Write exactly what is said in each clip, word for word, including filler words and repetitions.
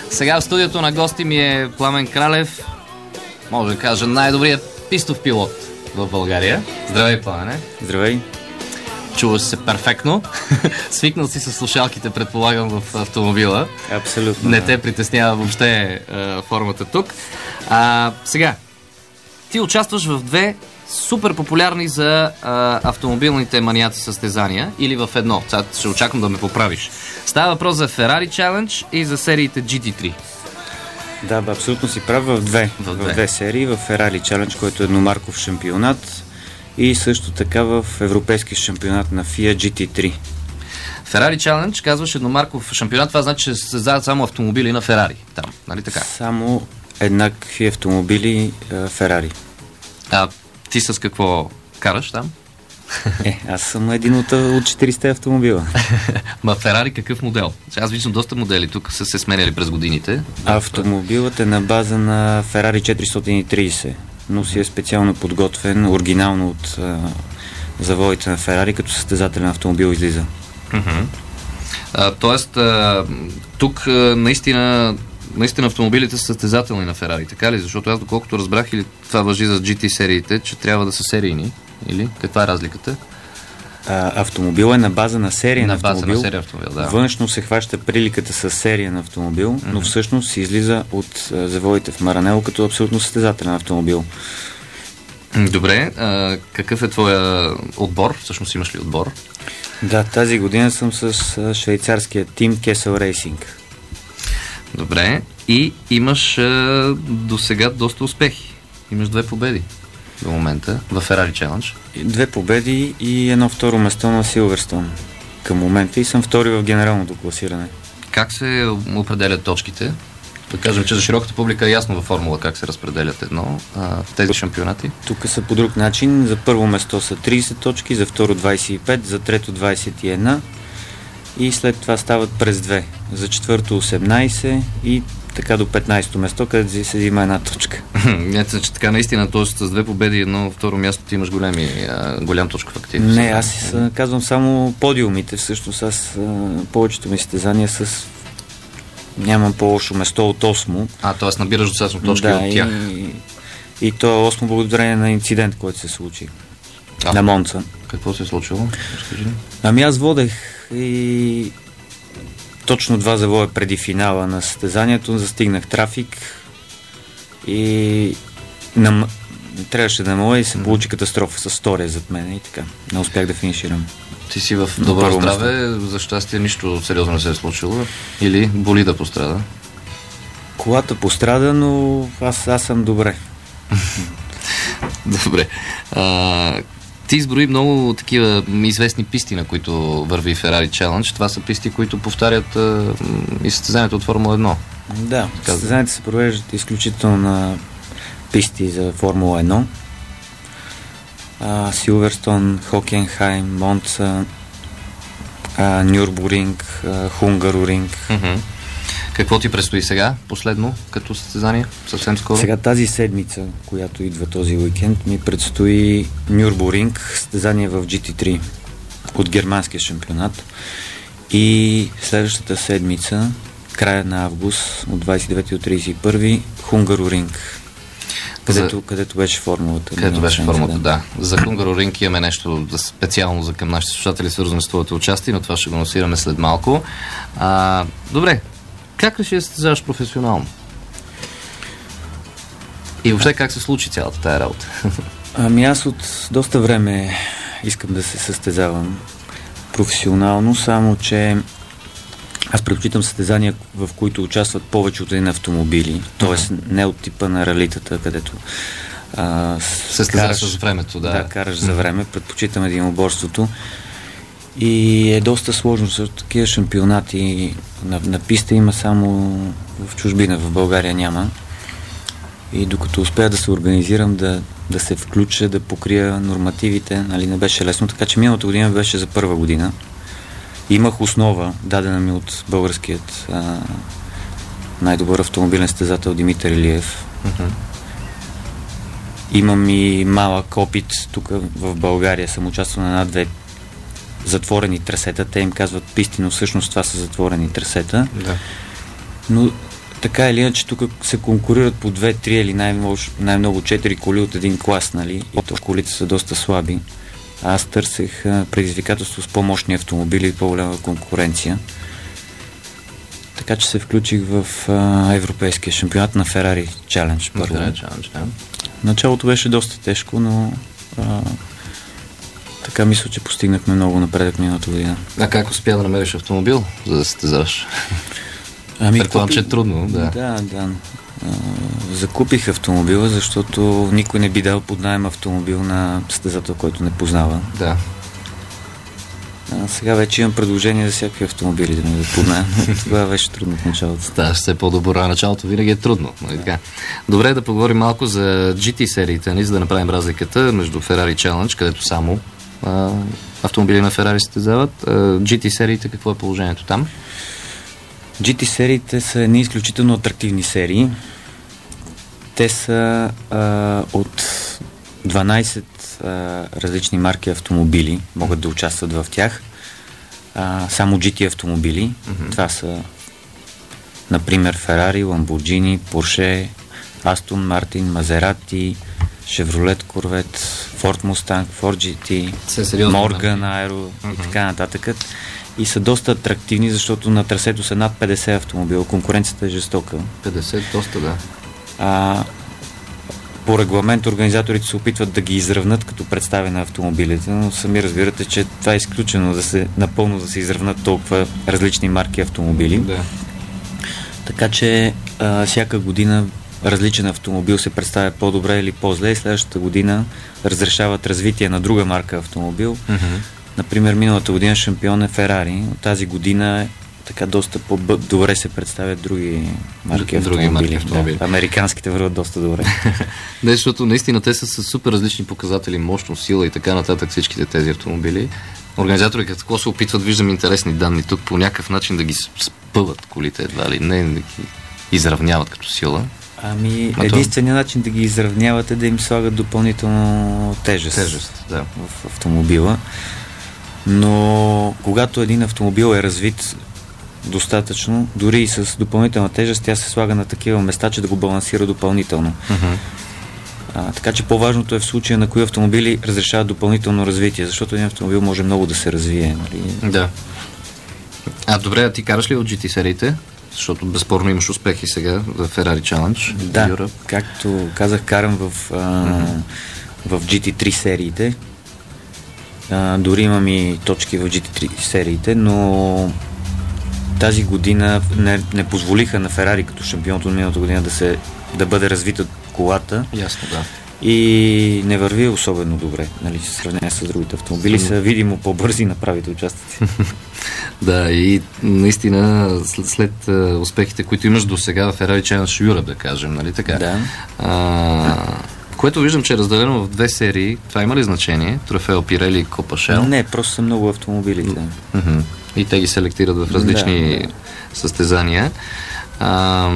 Сега в студиото на гости ми е Пламен Кралев, може да кажа най-добрият пистов пилот в България. Здравей, Пламене. Здравей. Чуваш се перфектно. Свикнал си с слушалките, предполагам, в автомобила. Абсолютно. Не да. те притеснява въобще а, формата тук. А, сега, ти участваш в две супер популярни за а, автомобилните маниаци състезания или в едно. Сега ще очаквам да ме поправиш. Става въпрос за Ferrari Challenge и за сериите джи ти три. Да, бе, абсолютно си прав в две. В в две. две серии. В Ferrari Challenge, който е едномарков шампионат, и също така в европейски шампионат на F I A джи ти три. Ferrari Challenge, казваш едномарков шампионат, това значи, че се създават само автомобили на Ferrari. Там, нали така? Само еднакви автомобили Ferrari. А ти с какво караш там? Е, аз съм един от, от четиристотин автомобила. Ма Ferrari какъв модел? Аз виждам доста модели, тук са се сменяли през годините. Автомобилът е на база на Ferrari четиристотин и трийсет, но си е специално подготвен, оригинално от а, заводите на Ferrari, като състезателен автомобил излиза. Uh-huh. А, тоест, а, тук а, наистина, наистина автомобилите са състезателни на Ferrari, така ли? Защото аз, доколкото разбрах, или това важи за джи ти сериите, че трябва да са серийни, или? Каква е разликата? А, автомобил е на база на серия на, на база автомобил. на серия автомобил, да. Външно се хваща приликата с серия на автомобил, mm-hmm. но всъщност се излиза от а, заводите в Маранело като абсолютно състезателен автомобил. Добре, а, какъв е твоя отбор? Всъщност имаш ли отбор? Да, тази година съм с а, швейцарския тим Kessel Racing. Добре, и имаш а, до сега доста успехи. Имаш две победи до момента в Ferrari Challenge. Две победи и едно второ место на Силверстон към момента и съм втори в генералното класиране. Как се определят точките? Да кажем, че за широката публика е ясно във формула как се разпределят едно а, в тези шампионати. Тук са по друг начин. За първо место са трийсет точки, за второ двайсет и пет, за трето двайсет и едно и след това стават през две. За четвърто осемнайсет и така до петнайсето место, където се взима една точка. Ето, че така наистина, т.е. с две победи и едно второ място ти имаш големи, а, голям точков актив. Не, аз си казвам само подиумите. Всъщност аз а, повечето ми състезания с нямам по-лошо место от осмо. А, т.е. набираш достатъчно точки да, от тях. И, и то е осмо благодарение на инцидент, който се случи. А, на Монца. Какво се е случило? Разкажи. Ами аз водех и точно два завоя преди финала на състезанието застигнах трафик и нам... трябваше да намаля и се получи катастрофа с втория зад мен и така. Не успях да финиширам. Ти си в добро здраве, за щастие нищо сериозно не се е случило или боли да пострада? Колата пострада, но аз, аз съм добре. Добре. А, ти изброи много такива известни писти, на които върви Ferrari Challenge. Това са писти, които повтарят а, и състезанието от Формула едно. Да, състезанията се провеждат изключително на писти за Формула едно. Силверстон, Хокенхайм, Монца, Нюрбуринг, Хунгароринг. Mm-hmm. Какво ти предстои сега, последно, като състезание, съвсем скоро? Сега тази седмица, която идва този уикенд, ми предстои Нюрбуринг, състезание в джи ти три от германския шампионат. И следващата седмица, края на август, от двайсет и девети до трийсет и първи, Хунгароринг. Където, за... където беше формулата. Където беше формулата, да. За Хунгароринг имаме нещо специално за към нашите слушатели, свързано с твоето участие, но това ще го анонсираме след малко. А, добре, как реши да се състезаваш професионално? И въобще как се случи цялата тая работа? Ами аз от доста време искам да се състезавам професионално, само че аз предпочитам състезания, в които участват повече от един автомобили, т.е. не от типа на ралитата, където а, състезаваш с времето, да. Да, караш за време, предпочитам единоборството. И е доста сложно, защото такива шампионати на, на писта има само в чужбина, в България няма. И докато успея да се организирам, да, да се включа, да покрия нормативите, нали, не беше лесно, така че миналата година беше за първа година. Имах основа, дадена ми от българският а, най-добър автомобилен състезател Димитър Илиев. Uh-huh. Имам и малък опит тук в България, съм участвал на една-две затворени трасета, те им казват писти, но всъщност това са затворени трасета. Да. Но така или иначе тук се конкурират по две-три или най-много, най-много четири коли от един клас, нали? И то колите са доста слаби. Аз търсех предизвикателство с по-мощни автомобили и по-голяма конкуренция. Така че се включих в а, европейския шампионат на Ferrari Challenge. Първо. Ferrari Challenge, да. Началото беше доста тежко, но а, така мисля, че постигнахме много напредък миналата година. А как успя да намериш автомобил, за да се състезаваш? Ами, предполагам, че е трудно, да. Да, да. А, закупих автомобила, защото никой не би дал под наем автомобил на състезател, който не познава. Да. А, сега вече имам предложение за всякакви автомобили да ми да под наем. Това беше трудно в началото. Ставаш все по-добро, а началото винаги е трудно. Нали, така. Добре, да поговорим малко за джи ти сериите, нали, за да направим разликата между Ferrari Challenge, където само а, автомобили на Ferrari състезават. джи ти сериите, какво е положението там? джи ти сериите са едни изключително атрактивни серии. Те са а, от дванайсет а, различни марки автомобили, могат да участват в тях. А, само джи ти автомобили. Mm-hmm. Това са, например, Ferrari, Lamborghini, Porsche, Aston Martin, Maserati, Chevrolet Corvette, Ford Mustang, Ford джи ти, Morgan Aero mm-hmm. и така нататък. И са доста атрактивни, защото на трасето са над петдесет автомобила. Конкуренцията е жестока. петдесет, доста, да. А, по регламент организаторите се опитват да ги изравнат като представяне на автомобилите, но сами разбирате, че това е изключено да се напълно да се изравнат толкова различни марки автомобили. Да. Така че а, всяка година различен автомобил се представя по-добре или по-зле и следващата година разрешават развитие на друга марка автомобил. Mm-hmm. Например, миналата година шампион е Ферари. От тази година така доста по-добре се представят други марки автомобили. Други марки автомобили. Да, американските върват доста добре. Да, защото наистина те са с супер различни показатели, мощност, сила и така нататък всичките тези автомобили. Организаторите какво се опитват, виждам интересни данни тук, по някакъв начин да ги спъват колите едва ли не, да ги изравняват като сила. Ами, единственият начин да ги изравняват е да им слагат допълнително тежест, тежест да. в автомобила. Но когато един автомобил е развит достатъчно, дори и с допълнителна тежест, тя се слага на такива места, че да го балансира допълнително. Uh-huh. А, така че по-важното е в случая на кои автомобили разрешават допълнително развитие, защото един автомобил може много да се развие. Нали? Да. А, добре, а ти караш ли от джи ти сериите? Защото безспорно имаш успехи сега в Ferrari Challenge. Да, Europe. Както казах, карам в, а, uh-huh. в джи ти три сериите. А, дори имам и точки в джи ти три сериите, но тази година не, не позволиха на Ферари като шампион от миналата година да, се, да бъде развита колата. Ясно, да. И не върви особено добре, нали, в сравнение с другите автомобили. Са видимо по-бързи на правите участъци. Да, и наистина след, след успехите, които имаш до сега в Ferrari Challenge Europe, да кажем, нали така? Да. А, което виждам, че е разделено в две серии. Това има ли значение? Трофео Пирели и Копа Шел? Не, просто са много автомобилите. Mm-hmm. И те ги селектират в различни да. състезания. А,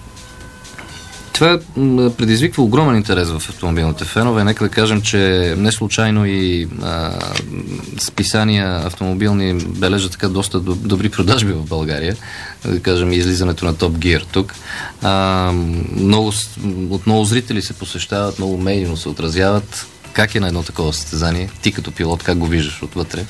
това предизвиква огромен интерес в автомобилните фенове. Нека да кажем, че не случайно и а, списания автомобилни бележат така доста добри продажби в България. Да кажем и излизането на Top Gear тук. А, много, от много зрители се посещават, много медийно се отразяват. Как е на едно такова състезание? Ти като пилот, как го виждаш отвътре?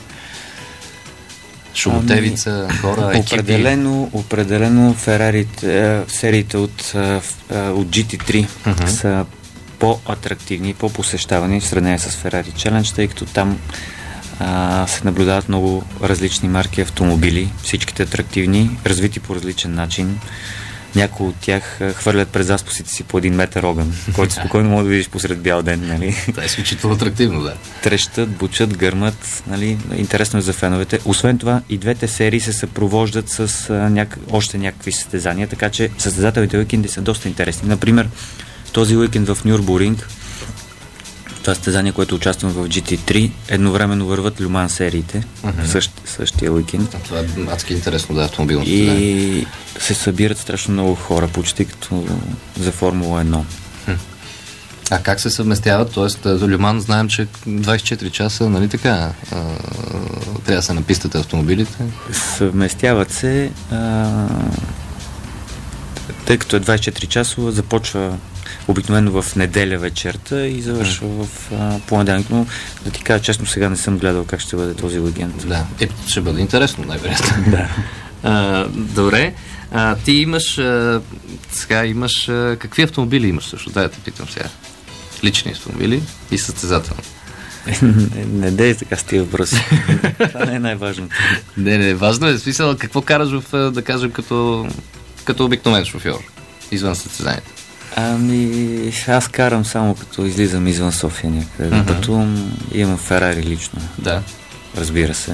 Шумотевица, ами, хора, екипи. Определено, определено Ферарите, сериите от, от джи ти три uh-huh. са по-атрактивни, по-посещавани в сравнение с Ferrari Challenge, тъй като там а, се наблюдават много различни марки автомобили, всичките атрактивни, развити по различен начин. Някои от тях хвърлят през заспусите си по един метър огън, който спокойно може да видиш посред бял ден. Нали? Това е изключително атрактивно, да. Трещат, бучат, гърмат. Нали? Интересно е за феновете. Освен това, и двете серии се съпровождат с а, няк... още някакви състезания, така че състезателните уикенди са доста интересни. Например, този уикенд в Нюрбуринг, това състезание, което участвам в джи ти три, едновременно върват Люман сериите, uh-huh. същ, същия уикенд. Това е адски интересно, да, автомобилно. И се събират страшно много хора, почти като за Формула едно. А как се съвместяват? Тоест, за Люман знаем, че двайсет и четири часа, нали така, а, трябва да са на пистата автомобилите? Съвместяват се а, тъй като е двайсет и четири часова, започва обикновено в неделя вечерта и завършва в а, понеделник. Но да ти кажа честно, сега не съм гледал как ще бъде този уикенд. Да, е, ще бъде интересно, най-вероятно. Да. А, добре. А, ти имаш а, сега имаш а, какви автомобили имаш също? Дай да те питам сега. Лични автомобили и състезателни. не, не дей така с тия въпроси. Това не е най-важното. Не, не, важно е. Смисъл, какво караш в, да кажем, като, като обикновен шофьор, извън състезанието? Ами, аз карам само като излизам извън София някъде. Uh-huh. Пътувам, имам Ферари лично. Да. Разбира се.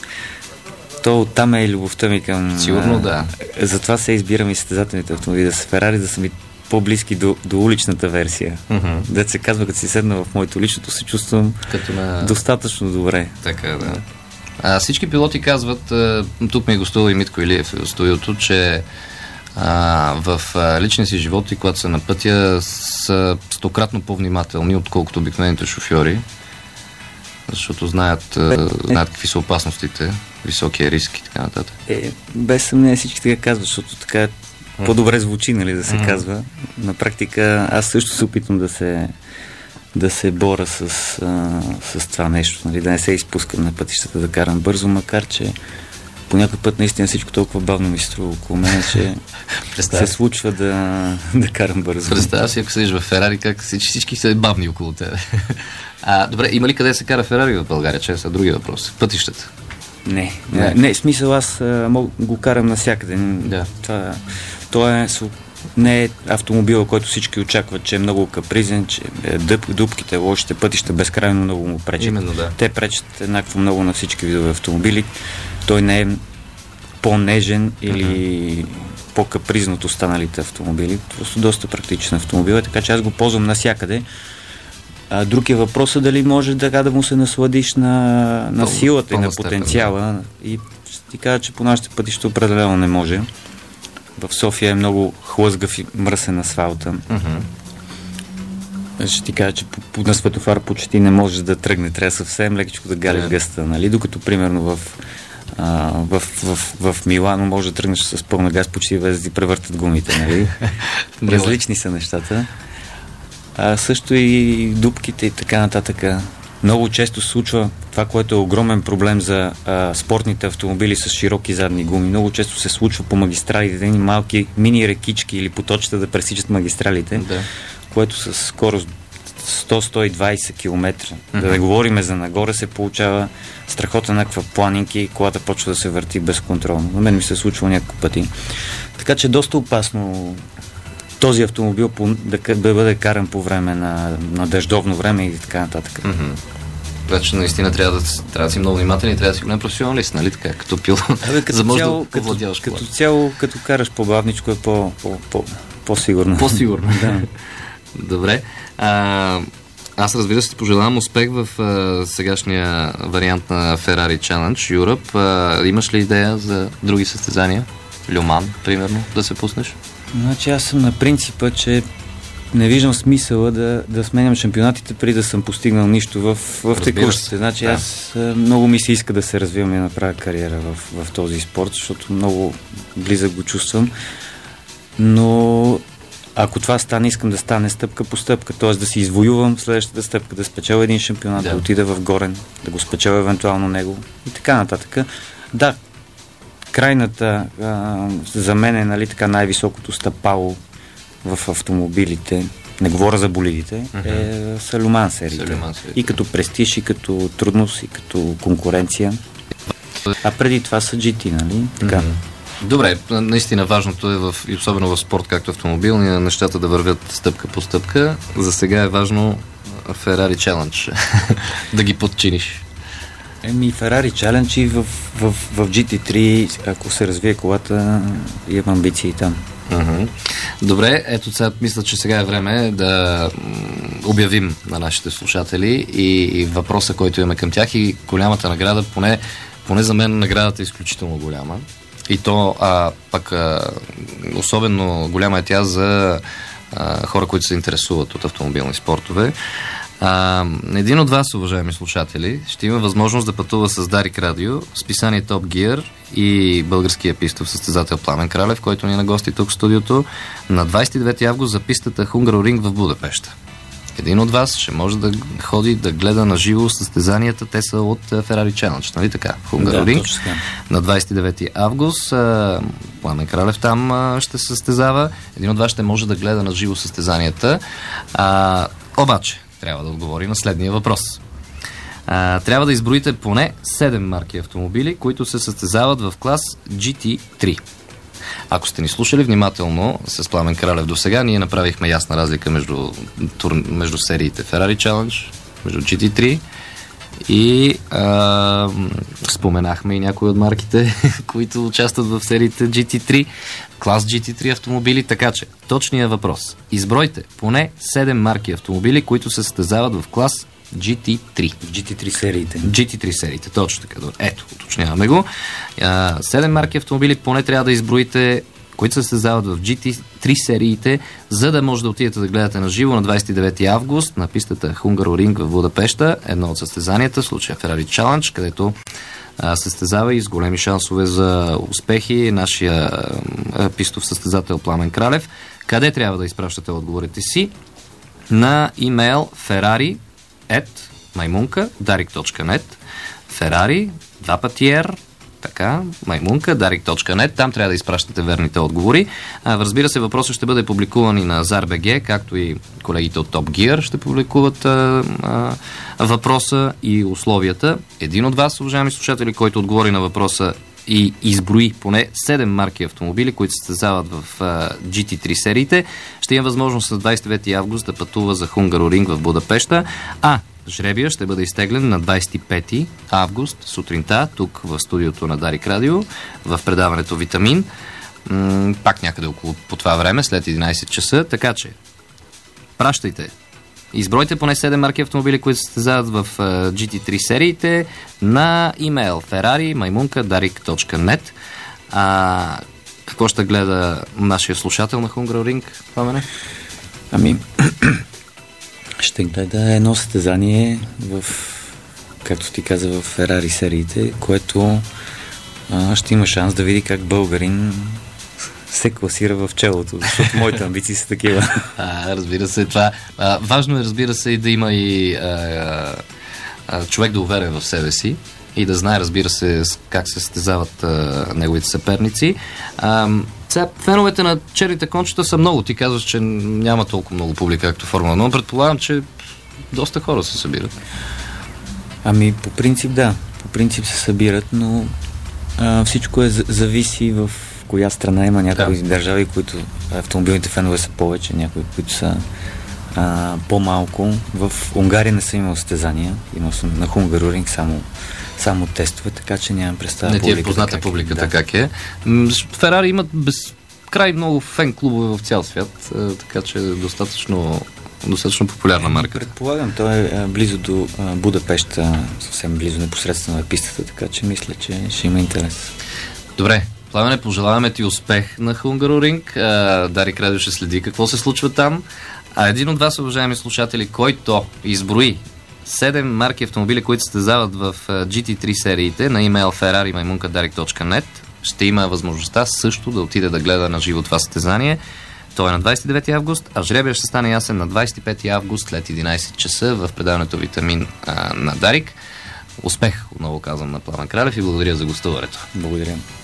То оттам е и любовта ми към... Сигурно, да. Затова се избирам и състезателните автомобили, да са Ферари, да са ми по-близки до, до уличната версия. Uh-huh. Да се казва, като си седна в моето личното, се чувствам като на... достатъчно добре. Така, да. А, всички пилоти казват, тук ми е гостува и Митко Илиев в студиото, че а, в а, личния си живот и когато са на пътя са стократно по-внимателни, отколкото обикновените шофьори, защото знаят, а, знаят какви са опасностите, високия риск и така нататък. Е, без съмнение всички така казват, защото така по-добре звучи, нали, да се mm-hmm. казва. На практика аз също се опитвам да се да се боря с, а, с това нещо, нали, да не се изпускам на пътищата да карам бързо, макар че по някой път наистина всичко толкова бавно ми се струва около мен, че се случва да, да карам бързо. Представя си, ако седиш в Ферари, как всички, всички са бавни около тебе. А, добре, има ли къде се кара Ферари в България? Че са други въпроси. Пътищата? Не, не, не, смисъл аз а, мог, го карам навсякъде. Да. Това, това е, не е автомобила, който всички очакват, че е много капризен, че е дъб, дупките, лошите пътища безкрайно много му пречат. Именно, да. Те пречат еднакво много на всички видове автомобили. Той не е по-нежен или uh-huh. по-капризен от останалите автомобили. Просто доста практичен автомобил, така че аз го ползвам навсякъде. А друг е въпросът дали може така да му се насладиш на, на Пъл, силата и на потенциала. Степен, да. И ще ти кажа, че по нашите пътища определено не може. В София е много хлъзгав и мръсен асфалта. Uh-huh. Ще ти кажа, че по, по, на светофар почти не можеш да тръгне. Трябва съвсем лекичко да галиш yeah. гъста, нали? Докато примерно в, а, в, в, в, в Милано може да тръгнеш с пълна газ, почти без да ти превъртат гумите, нали? Различни са нещата. А също и дупките и така нататък. Много често се случва това, което е огромен проблем за а, спортните автомобили с широки задни гуми. Много често се случва по магистралите, малки мини рекички или поточета да пресичат магистралите, да. Което с скорост сто до сто и двайсет километра. Mm-hmm. Да не говорим за нагоре, се получава страхотна някаква планинки и колата почва да се върти безконтролно. На мен ми се е случвало няколко пъти. Така че доста опасно този автомобил да, да бъде каран по време на, на дъждовно време и така нататък. Mm-hmm. Значи наистина трябва да, трябва да си много внимателен и трябва да си голям професионалист, нали така, като пилот. Абе, като, за цяло, да като, като цяло, като караш по-бавничко е по, по, по, по-сигурно. По-сигурно. Да. Добре. А, аз разбира се ти пожелавам успех в а, сегашния вариант на Ferrari Challenge Europe. А, имаш ли идея за други състезания? Люман, примерно, да се пуснеш? Значи аз съм на принципа, че не виждам смисъла да, да сменям шампионатите преди да съм постигнал нищо в, в текущите. Значи да. Аз много ми се иска да се развивам и да направя кариера в, в този спорт, защото много близък го чувствам. Но ако това стане, искам да стане стъпка по стъпка, т.е. да си извоювам следващата стъпка, да спечеля един шампионат, да, да отида в горен, да го спечеля евентуално него и така нататък. Да, крайната а, за мен е, нали, така най-високото стъпало в автомобилите, не говоря за болидите, uh-huh. е са Люман сериите. И като престиж, и като трудност, и като конкуренция. А преди това са джи ти, нали? Така. Uh-huh. Добре, наистина важното е, в, и особено в спорт, както автомобилни, нещата да вървят стъпка по стъпка. За сега е важно Ferrari Challenge да ги подчиниш. Еми, Ferrari Challenge и в, в, в джи ти три, ако се развие колата, имам амбиции там. Uh-huh. Добре, ето сега мисля, че сега е време да обявим на нашите слушатели и, и въпроса, който имаме към тях и голямата награда, поне, поне за мен наградата е изключително голяма. И то а, пък а, особено голяма е тя за а, хора, които се интересуват от автомобилни спортове. А, един от вас, уважаеми слушатели, ще има възможност да пътува с Дарик Радио, списание Top Gear и българския пистов състезател Пламен Кралев, който ни е на гости тук в студиото, на двадесет и девети август за пистата Hungaroring в Будапеща. Един от вас ще може да ходи да гледа на живо състезанията. Те са от Ferrari Challenge, нали така? Hungaroring. Да, на двадесет и девети август Пламен Кралев там ще се състезава. Един от вас ще може да гледа на живо състезанията. А, обаче, трябва да отговори на следния въпрос. А, трябва да изброите поне седем марки автомобили, които се състезават в клас джи ти три. Ако сте ни слушали внимателно с Пламен Кралев до сега, ние направихме ясна разлика между, между сериите Ferrari Challenge, между джи ти три и а, споменахме и някои от марките, които участват в сериите джи ти три, клас джи ти три автомобили, така че точният въпрос. Избройте поне седем марки автомобили, които се състезават в клас джи ти три. джи ти три сериите. джи ти три сериите, точно така. Ето, уточняваме го. седем марки автомобили поне трябва да изброите, които се състезават в джи ти три сериите, за да може да отидете да гледате на живо на двадесет и девети август на пистата Hungaroring в Будапеща, едно от състезанията, в случая Ferrari Challenge, където а, състезава и с големи шансове за успехи нашия а, пистов състезател Пламен Кралев. Къде трябва да изпращате отговорите си? На имейл Ferrari at маймунка дарик точка нет, Ferrari, два пъти R, така, маймунка дарик точка нет, там трябва да изпращате верните отговори. А, разбира се, въпросът ще бъде публикуван и на ZAR.bg, както и колегите от Top Gear ще публикуват а, а, въпроса и условията. Един от вас, уважаеми слушатели, който отговори на въпроса и изброи поне седем марки автомобили, които се състезават в а, джи ти три сериите, ще има възможност с двадесет и девети август да пътува за Hungaroring в Будапеща, а жребия ще бъде изтеглен на двадесет и пети август сутринта, тук в студиото на Дарик Радио, в предаването Витамин, м- пак някъде около по това време, след единадесет часа, така че пращайте. Избройте поне седем марки автомобили, които се състезават в uh, джи ти три сериите на имейл Ferrari маймунка дарик точка нет. А, какво ще гледа нашия слушател на Hungaroring, Пламене? Ами, ще гледа едно състезание в, както ти каза, в Ferrari сериите, което а, ще има шанс да види как българин се класира в челото, защото моите амбиции са такива. А, разбира се, това. А, важно е, разбира се, и да има и а, а, човек да уверен в себе си и да знае, разбира се, как се състезават а, неговите съперници. А, сега, феновете на черните кончета са много. Ти казваш, че няма толкова много публика, както Формула, но предполагам, че доста хора се събират. Ами, по принцип, да. По принцип се събират, но а, всичко е зависи в коя страна. Има някои да. държави, които автомобилните фенове са повече, някои, които са а, по-малко. В Унгария не съм имал състезания. Имал съм на Hungaroring само, само тестове, така че нямам представа. Не ти е позната публиката да. как е. Ферари имат безкрай много фен-клубове в цял свят, така че е достатъчно, достатъчно популярна марка. Предполагам, той е близо до Будапеща, съвсем близо, непосредствено е пистата, така че мисля, че ще има интерес. Добре. Пламене, пожелаваме ти успех на Hungaroring. Дарик Радио ще следи какво се случва там. А един от вас, уважаеми слушатели, който изброи седем марки автомобили, които се състезават в джи ти три сериите на имейл Ferrari маймунка дарик точка нет, ще има възможността също да отиде да гледа на живо това състезание. То е на двадесет и девети август, а жребия ще стане ясен на двадесет и пети август след единадесет часа в предаването Витамин а, на Дарик. Успех, отново казвам, на Пламен Кралев и благодаря за гостуването. Благодаря.